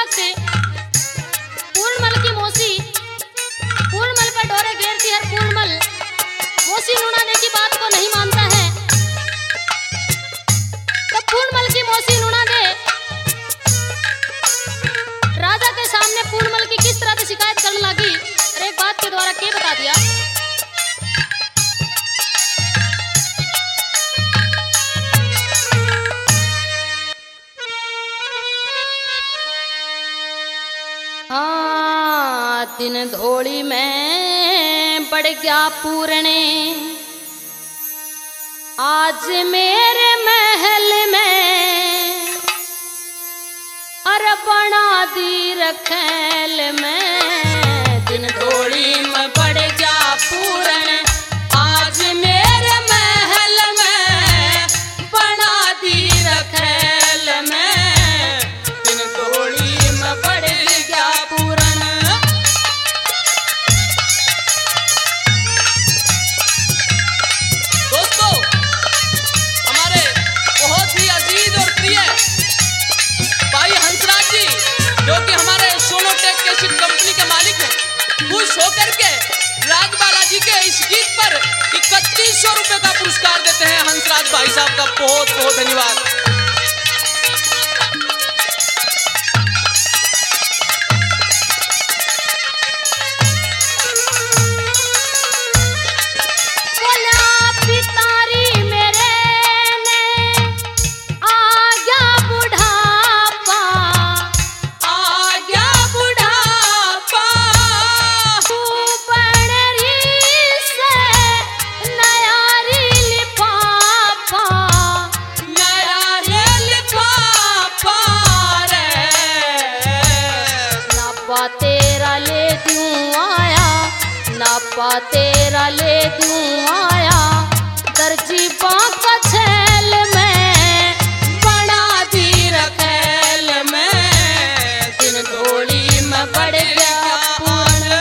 वक्त पूर्णमल की मौसी पूर्णमल पर डोरे घेरती है। पूर्णमल मौसी नुनाने की बात को नहीं मानता है। तब पूर्णमल की मौसी नुना दे राजा के सामने पूर्णमल की किस तरह से शिकायत करने लगी और एक बात के द्वारा क्या बता दिया। दिन धोड़ी में बढ़ गया पूरने, आज मेरे महल में अरे बना दी रखेल में। दिन धोड़ी में बढ़ गया पूरने, आज मेरे महल में बना दी रखेल में। दिन धोड़ी में बढ़ गया पूरन। जो कि हमारे सोनोटेक कैसेट कंपनी के मालिक हैं, खुश होकर के राज बालाजी के इस गीत पर 3100 रुपए का पुरस्कार देते हैं हंसराज भाई साहब का बहुत बहुत धन्यवाद। तेरा ले दूं आया, नापा तेरा ले दूं आया, दर्जी बांका छैल में बना दी रखेल में। दिन धोड़ी में बढ़ गया पूरन।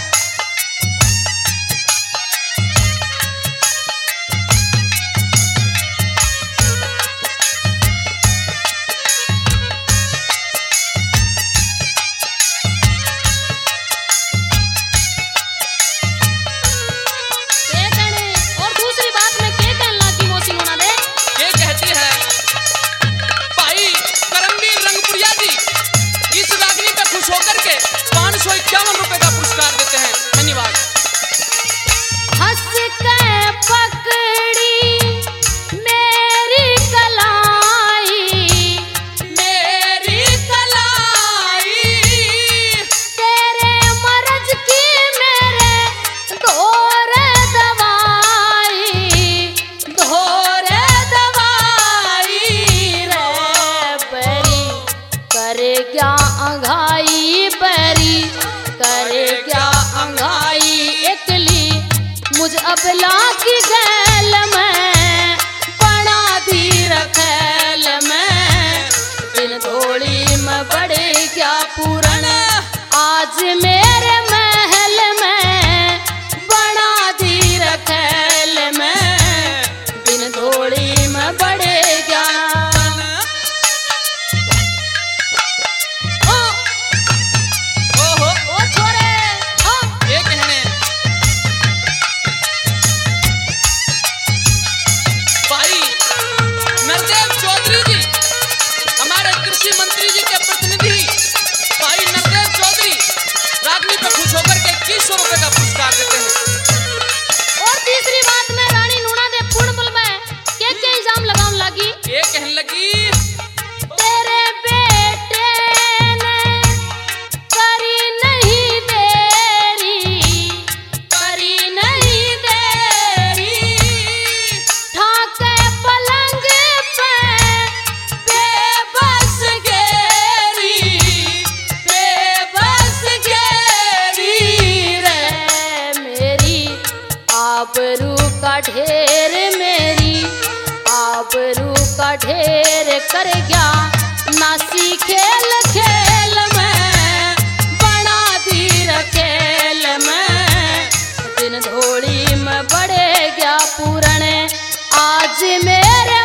मुझ अबला की गैल में बना दी रखेल में। दिन धोड़ी में बढ़ गया पूरन, आज मेरे महल में बना दी रखेल में। दिन धोड़ी में बढ़ गया। मंत्री जी के प्रतिनिधि भाई नरदेव चौधरी रागनी पर खुश होकर के 2100 रुपए का पुरस्कार देते हैं। और तीसरी बात में रानी नूना दे पूर्णमल में क्या इल्जाम लगाने लगी। ये कहने लगी तेरे बेटे ने करी नहीं देरी, करी नहीं देरी, ठाके पलंग पे बेबस गेरी, बेबस गेरी रे मेरी आबरू का ढेर, मेरी आबरू का ढेर कर गया नासी खेल खेल में बना दी रखेल में। दिन धोड़ी में बढ़ गया पूरन, आज मेरे